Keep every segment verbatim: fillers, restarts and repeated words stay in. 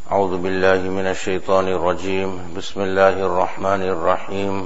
أعوذ بالله من الشيطان الرجيم بسم الله الرحمن الرحيم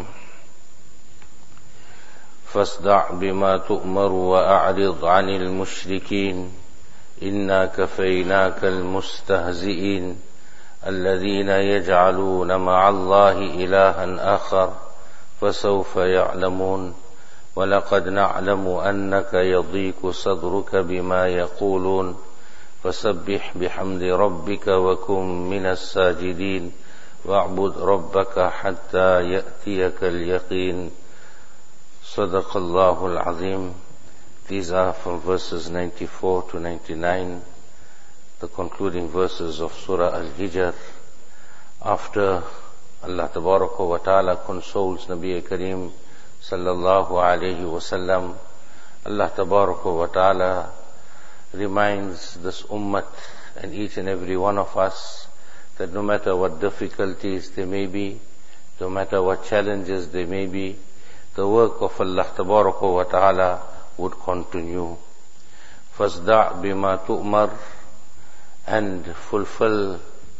فاصدع بما تؤمر وأعرض عن المشركين إنا كفيناك المستهزئين الذين يجعلون مع الله إلها آخر فسوف يعلمون ولقد نعلم أنك يضيق صدرك بما يقولون فسبح بحمد ربك وكن من الساجدين واعبد ربك حتى يأتيك اليقين صدق الله العظيم. These are from verses ninety-four to ninety-nine, the concluding verses of Surah Al-Hijr. After Allah Tabaraka wa Ta'ala consoles Nabi Kareem sallallahu alayhi wa sallam, Allah Tabaraka wa Ta'ala reminds this ummah and each and every one of us that no matter what difficulties there may be, no matter what challenges there may be, the work of Allah Tabaraka wa Ta'ala would continue. Fasda' bima tu'mar, and fulfill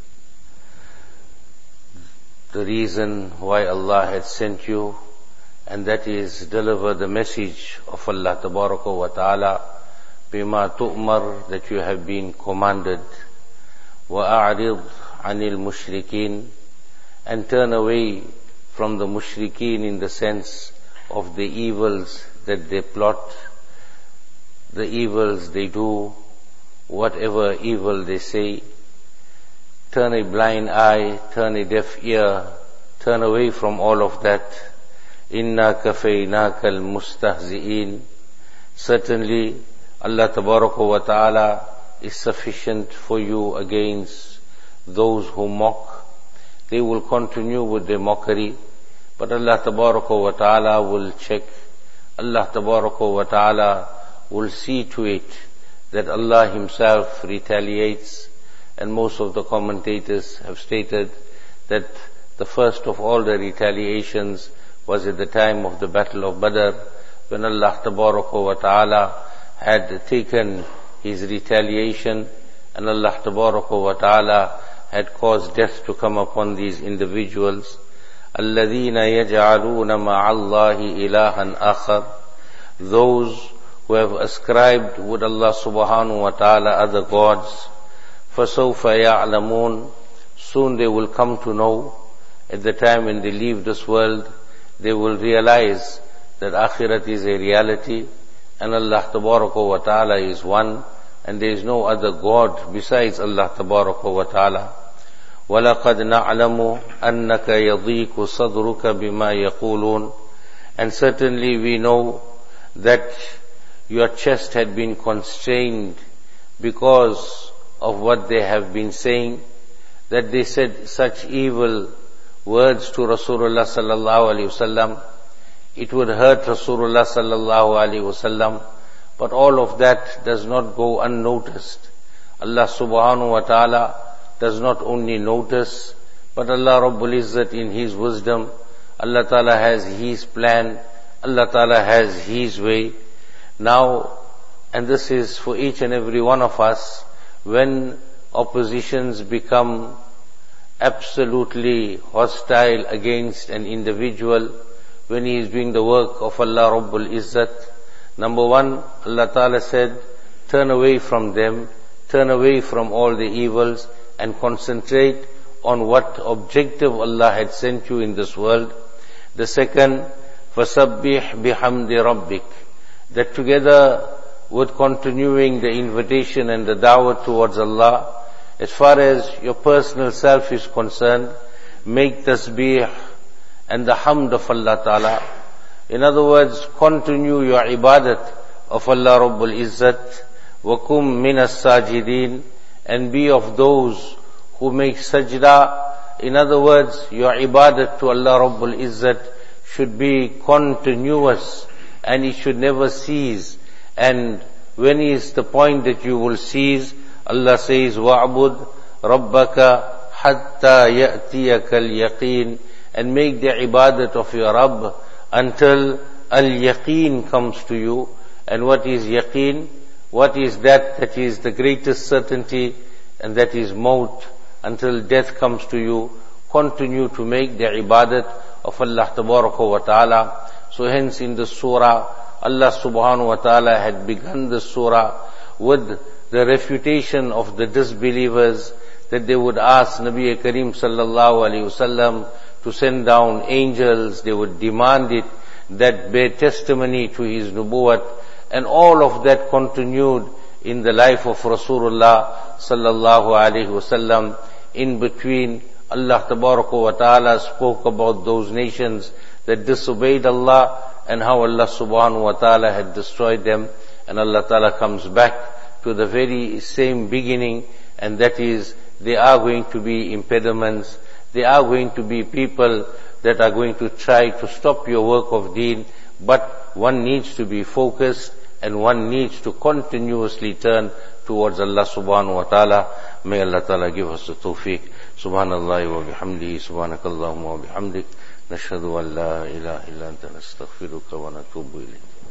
the reason why Allah had sent you, and that is deliver the message of Allah Tabaraka wa Ta'ala, bima tu'mar, that you have been commanded. Wa'a'rid anil mushrikeen, and turn away from the mushrikeen in the sense of the evils that they plot, the evils they do, whatever evil they say. Turn a blind eye, turn a deaf ear, turn away from all of that. Inna kafaynaka al-mustahzi'in. Certainly, Allah Tabaraka wa Ta'ala is sufficient for you against those who mock. They will continue with their mockery, but Allah Tabaraka wa Ta'ala will check. Allah Tabaraka wa Ta'ala will see to it that Allah Himself retaliates. And most of the commentators have stated that the first of all the retaliations was at the time of the Battle of Badr, when Allah Tabaraka wa Ta'ala had taken His retaliation, and Allah Tabaraka wa Ta'ala had caused death to come upon these individuals. الَّذِينَ يَجْعَلُونَ مَعَ اللَّهِ إِلَهًا آخَرَ, those who have ascribed with Allah subhanahu wa ta'ala other gods. فَسَوْفَ يَعْلَمُونَ, soon they will come to know. At the time when they leave this world, they will realize that Akhirat is a reality, and Allah Tabaraka wa Ta'ala is one, and there is no other God besides Allah Tabaraka wa Ta'ala. وَلَقَدْ نَعْلَمُ أَنَّكَ يَضِيقُ صَدْرُكَ بِمَا يَقُولُونَ, and certainly we know that your chest had been constrained because of what they have been saying, that they said such evil words to Rasulullah sallallahu alaihi wasallam. It would hurt Rasulullah sallallahu alaihi wasallam, but all of that does not go unnoticed. Allah subhanahu wa ta'ala does not only notice, but Allah Rabbul Izzat in His wisdom, Allah Ta'ala has His plan, Allah Ta'ala has His way. Now, and this is for each and every one of us, when oppositions become absolutely hostile against an individual, when he is doing the work of Allah Rabbul Izzat, number one, Allah Ta'ala said, turn away from them, turn away from all the evils, and concentrate on what objective Allah had sent you in this world. The second, فَسَبِّحْ بِحَمْدِ رَبِّكَ, that together with continuing the invitation and the da'wah towards Allah, as far as your personal self is concerned, make tasbih and the hamd of Allah Ta'ala. In other words, continue your ibadat of Allah Rabbul Izzat, وَكُمْ مِنَ السَّاجِدِينَ, and be of those who make sajda. In other words, your ibadat to Allah Rabbul Izzat should be continuous, and it should never cease. And when is the point that you will cease? Allah says, وَعْبُدْ رَبَّكَ حَتَّى يَأْتِيَكَ الْيَقِينَ, and make the ibadat of your Rabb until al-yaqeen comes to you. And what is yaqeen? What is that that is the greatest certainty? And that is maut. until death comes to you, continue to make the ibadat of Allah Tabaraka wa Ta'ala. So hence in the surah, Allah subhanahu wa ta'ala had begun the surah with the refutation of the disbelievers, that they would ask Nabi Kareem sallallahu alayhi wasallam to send down angels. They would demand it, that bear testimony to his nubuwwat, and all of that continued in the life of Rasulullah sallallahu alayhi wasallam. In between, Allah tabaraka wa ta'ala spoke about those nations that disobeyed Allah and how Allah subhanahu wa ta'ala had destroyed them. And Allah ta'ala comes back to the very same beginning, and that is, they are going to be impediments. They are going to be people that are going to try to stop your work of deen, but one needs to be focused and one needs to continuously turn towards Allah subhanahu wa ta'ala. May Allah ta'ala give us the tawfiq. Subhanallah wa bihamdihi, subhanakallahumma wa bihamdik, nashhadu an la ilaha illa anta nastaghfiruka wa natubu ilayk.